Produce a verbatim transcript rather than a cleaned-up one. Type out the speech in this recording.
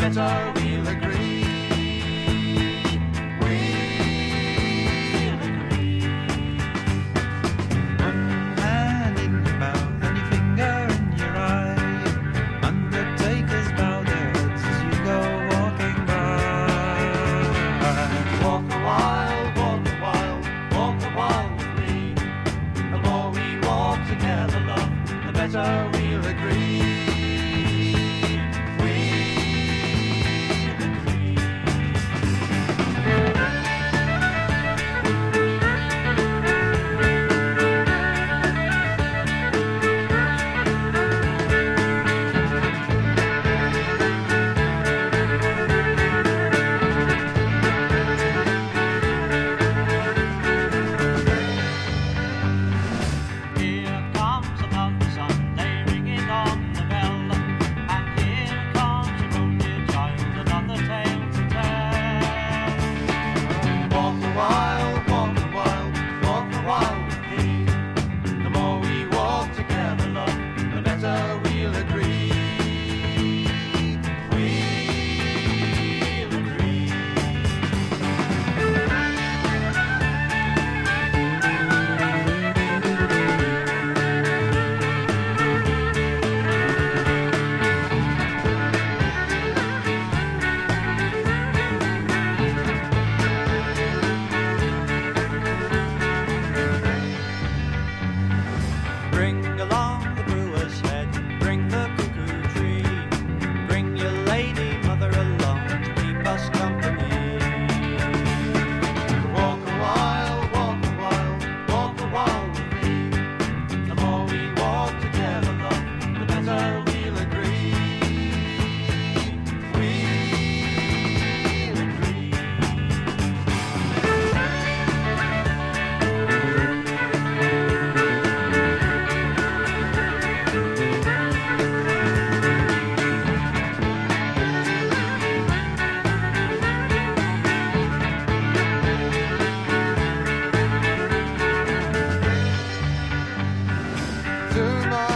better we'll agree. We'll agree. One hand in your mouth and your finger in your eye. Undertakers bow their heads as you go walking by. Walk a while, walk a while, walk a while with me. The more we walk together, love, the better we'll agree. Tonight